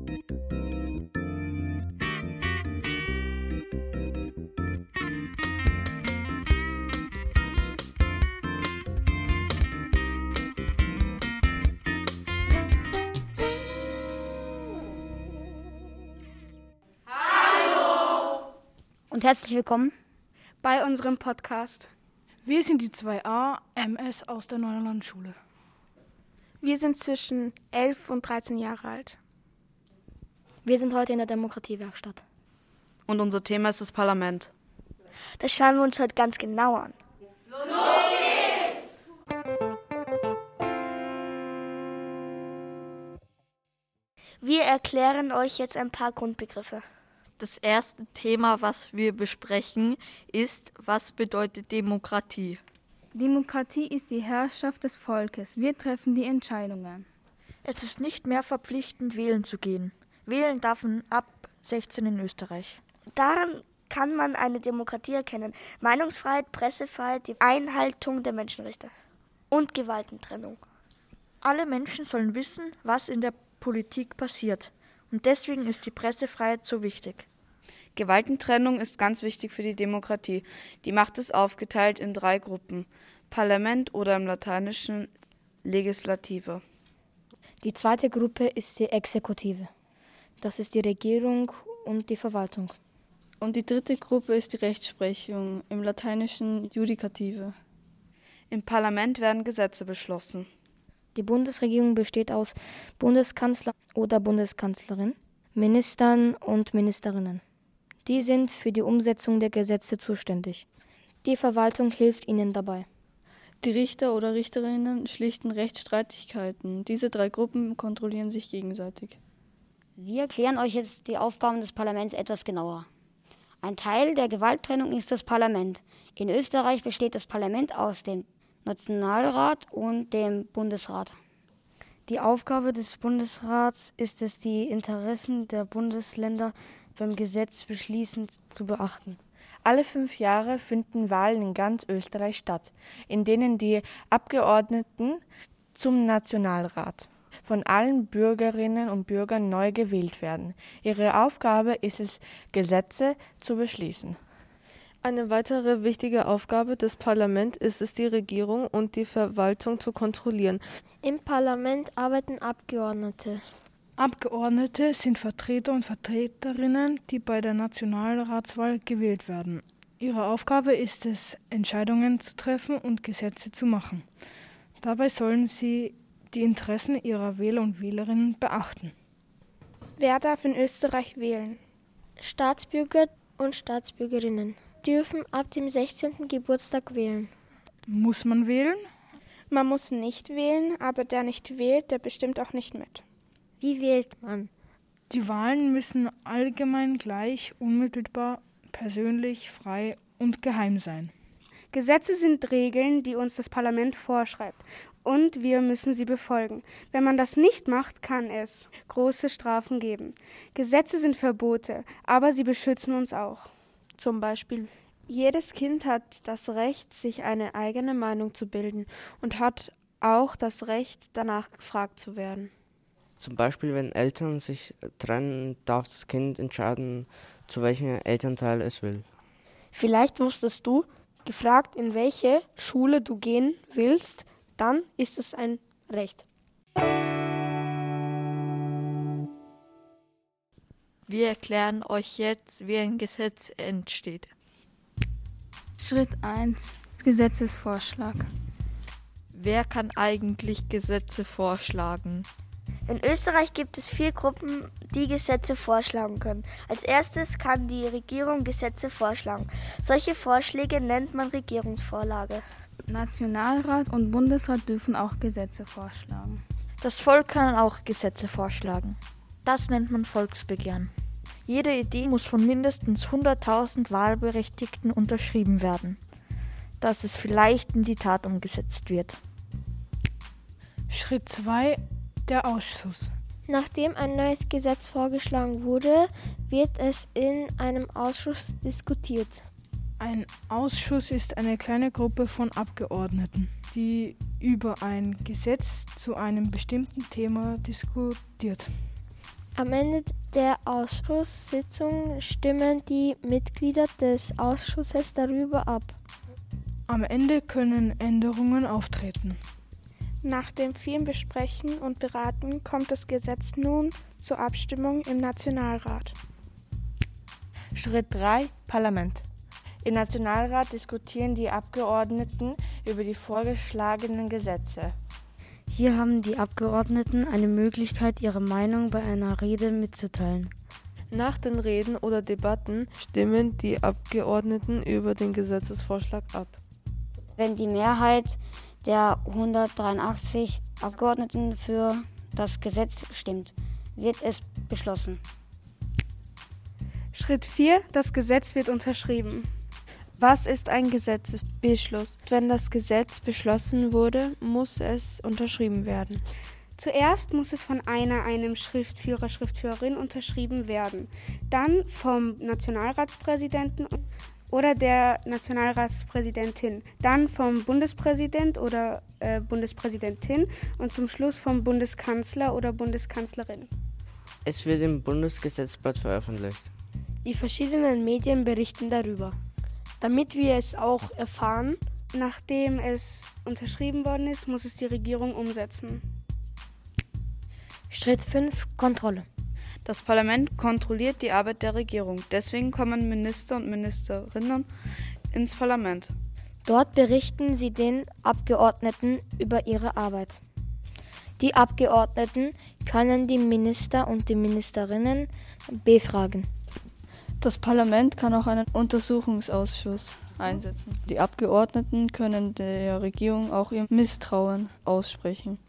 Und herzlich willkommen bei unserem Podcast. Wir sind die 2a MS aus der Neuerlandschule. Wir sind zwischen 11 und 13 Jahre alt. Wir sind heute in der Demokratiewerkstatt. Und unser Thema ist das Parlament. Das schauen wir uns heute ganz genau an. Los geht's! Wir erklären euch jetzt ein paar Grundbegriffe. Das erste Thema, was wir besprechen, ist, was bedeutet Demokratie? Demokratie ist die Herrschaft des Volkes. Wir treffen die Entscheidungen. Es ist nicht mehr verpflichtend, wählen zu gehen. Wählen darf man ab 16 in Österreich. Daran kann man eine Demokratie erkennen. Meinungsfreiheit, Pressefreiheit, die Einhaltung der Menschenrechte und Gewaltentrennung. Alle Menschen sollen wissen, was in der Politik passiert. Und deswegen ist die Pressefreiheit so wichtig. Gewaltentrennung ist ganz wichtig für die Demokratie. Die Macht ist aufgeteilt in 3 Gruppen: Parlament oder im Lateinischen Legislative. Die zweite Gruppe ist die Exekutive. Das ist die Regierung und die Verwaltung. Und die dritte Gruppe ist die Rechtsprechung, im Lateinischen Judikative. Im Parlament werden Gesetze beschlossen. Die Bundesregierung besteht aus Bundeskanzler oder Bundeskanzlerin, Ministern und Ministerinnen. Die sind für die Umsetzung der Gesetze zuständig. Die Verwaltung hilft ihnen dabei. Die Richter oder Richterinnen schlichten Rechtsstreitigkeiten. Diese 3 Gruppen kontrollieren sich gegenseitig. Wir erklären euch jetzt die Aufgaben des Parlaments etwas genauer. Ein Teil der Gewalttrennung ist das Parlament. In Österreich besteht das Parlament aus dem Nationalrat und dem Bundesrat. Die Aufgabe des Bundesrats ist es, die Interessen der Bundesländer beim Gesetzbeschließen zu beachten. Alle 5 Jahre finden Wahlen in ganz Österreich statt, in denen die Abgeordneten zum Nationalrat von allen Bürgerinnen und Bürgern neu gewählt werden. Ihre Aufgabe ist es, Gesetze zu beschließen. Eine weitere wichtige Aufgabe des Parlaments ist es, die Regierung und die Verwaltung zu kontrollieren. Im Parlament arbeiten Abgeordnete. Abgeordnete sind Vertreter und Vertreterinnen, die bei der Nationalratswahl gewählt werden. Ihre Aufgabe ist es, Entscheidungen zu treffen und Gesetze zu machen. Dabei sollen sie die Interessen ihrer Wähler und Wählerinnen beachten. Wer darf in Österreich wählen? Staatsbürger und Staatsbürgerinnen dürfen ab dem 16. Geburtstag wählen. Muss man wählen? Man muss nicht wählen, aber der nicht wählt, der bestimmt auch nicht mit. Wie wählt man? Die Wahlen müssen allgemein gleich, unmittelbar, persönlich, frei und geheim sein. Gesetze sind Regeln, die uns das Parlament vorschreibt, und wir müssen sie befolgen. Wenn man das nicht macht, kann es große Strafen geben. Gesetze sind Verbote, aber sie beschützen uns auch. Zum Beispiel: Jedes Kind hat das Recht, sich eine eigene Meinung zu bilden und hat auch das Recht, danach gefragt zu werden. Zum Beispiel, wenn Eltern sich trennen, darf das Kind entscheiden, zu welchem Elternteil es will. Vielleicht wusstest du, gefragt, in welche Schule du gehen willst, dann ist es ein Recht. Wir erklären euch jetzt, wie ein Gesetz entsteht. Schritt 1: Gesetzesvorschlag. Wer kann eigentlich Gesetze vorschlagen? In Österreich gibt es 4 Gruppen, die Gesetze vorschlagen können. Als erstes kann die Regierung Gesetze vorschlagen. Solche Vorschläge nennt man Regierungsvorlage. Nationalrat und Bundesrat dürfen auch Gesetze vorschlagen. Das Volk kann auch Gesetze vorschlagen. Das nennt man Volksbegehren. Jede Idee muss von mindestens 100.000 Wahlberechtigten unterschrieben werden, dass es vielleicht in die Tat umgesetzt wird. Schritt 2: Der Ausschuss. Nachdem ein neues Gesetz vorgeschlagen wurde, wird es in einem Ausschuss diskutiert. Ein Ausschuss ist eine kleine Gruppe von Abgeordneten, die über ein Gesetz zu einem bestimmten Thema diskutiert. Am Ende der Ausschusssitzung stimmen die Mitglieder des Ausschusses darüber ab. Am Ende können Änderungen auftreten. Nach dem vielen Besprechen und Beraten kommt das Gesetz nun zur Abstimmung im Nationalrat. Schritt 3: Parlament. Im Nationalrat diskutieren die Abgeordneten über die vorgeschlagenen Gesetze. Hier haben die Abgeordneten eine Möglichkeit, ihre Meinung bei einer Rede mitzuteilen. Nach den Reden oder Debatten stimmen die Abgeordneten über den Gesetzesvorschlag ab. Wenn die Mehrheit der 183 Abgeordneten für das Gesetz stimmt, wird es beschlossen. Schritt 4: Das Gesetz wird unterschrieben. Was ist ein Gesetzesbeschluss? Wenn das Gesetz beschlossen wurde, muss es unterschrieben werden. Zuerst muss es von einem Schriftführer, Schriftführerin unterschrieben werden. Dann vom Nationalratspräsidenten oder der Nationalratspräsidentin. Dann vom Bundespräsident oder Bundespräsidentin und zum Schluss vom Bundeskanzler oder Bundeskanzlerin. Es wird im Bundesgesetzblatt veröffentlicht. Die verschiedenen Medien berichten darüber, damit wir es auch erfahren. Nachdem es unterschrieben worden ist, muss es die Regierung umsetzen. Schritt 5: Kontrolle. Das Parlament kontrolliert die Arbeit der Regierung. Deswegen kommen Minister und Ministerinnen ins Parlament. Dort berichten sie den Abgeordneten über ihre Arbeit. Die Abgeordneten können die Minister und die Ministerinnen befragen. Das Parlament kann auch einen Untersuchungsausschuss einsetzen. Die Abgeordneten können der Regierung auch ihr Misstrauen aussprechen.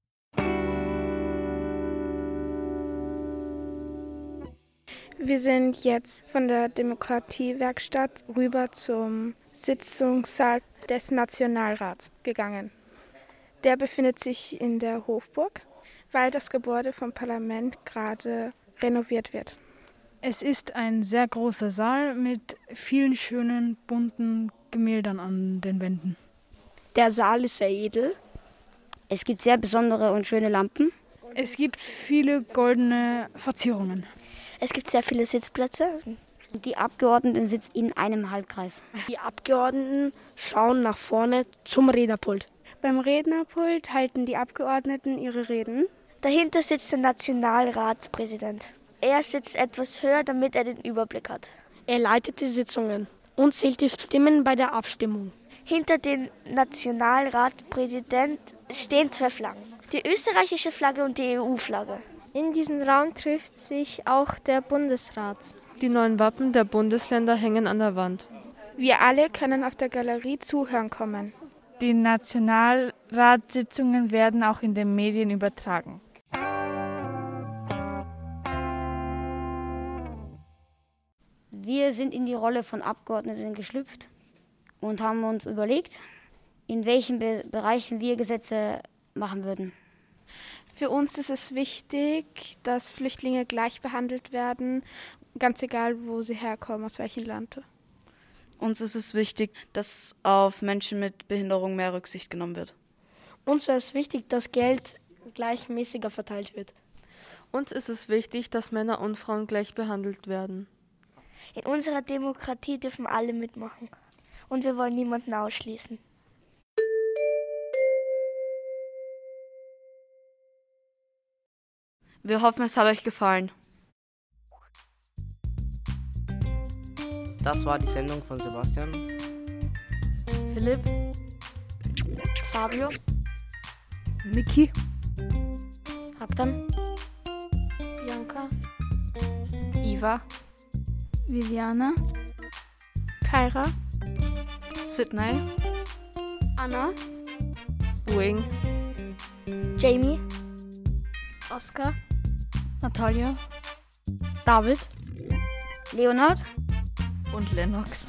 Wir sind jetzt von der Demokratiewerkstatt rüber zum Sitzungssaal des Nationalrats gegangen. Der befindet sich in der Hofburg, weil das Gebäude vom Parlament gerade renoviert wird. Es ist ein sehr großer Saal mit vielen schönen, bunten Gemäldern an den Wänden. Der Saal ist sehr edel. Es gibt sehr besondere und schöne Lampen. Es gibt viele goldene Verzierungen. Es gibt sehr viele Sitzplätze. Die Abgeordneten sitzen in einem Halbkreis. Die Abgeordneten schauen nach vorne zum Rednerpult. Beim Rednerpult halten die Abgeordneten ihre Reden. Dahinter sitzt der Nationalratspräsident. Er sitzt etwas höher, damit er den Überblick hat. Er leitet die Sitzungen und zählt die Stimmen bei der Abstimmung. Hinter dem Nationalratspräsident stehen 2 Flaggen. Die österreichische Flagge und die EU-Flagge. In diesem Raum trifft sich auch der Bundesrat. Die neuen Wappen der Bundesländer hängen an der Wand. Wir alle können auf der Galerie zuhören kommen. Die Nationalratssitzungen werden auch in den Medien übertragen. Wir sind in die Rolle von Abgeordneten geschlüpft und haben uns überlegt, in welchen Bereichen wir Gesetze machen würden. Für uns ist es wichtig, dass Flüchtlinge gleich behandelt werden, ganz egal, wo sie herkommen, aus welchem Land. Uns ist es wichtig, dass auf Menschen mit Behinderung mehr Rücksicht genommen wird. Uns ist es wichtig, dass Geld gleichmäßiger verteilt wird. Uns ist es wichtig, dass Männer und Frauen gleich behandelt werden. In unserer Demokratie dürfen alle mitmachen. Und wir wollen niemanden ausschließen. Wir hoffen, es hat euch gefallen. Das war die Sendung von Sebastian, Philipp, Fabio, Niki, Haktan, Bianca, Iva, Viviana, Kyra, Sydney, Anna, Wing, Jamie, Oskar, Natalia, David, Leonard und Lennox.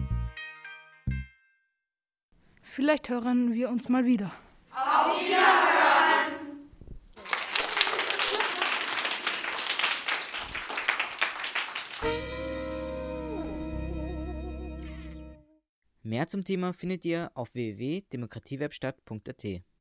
vielleicht hören wir uns mal wieder. Auf Wiederhören! Mehr zum Thema findet ihr auf www.demokratiewebstadt.at.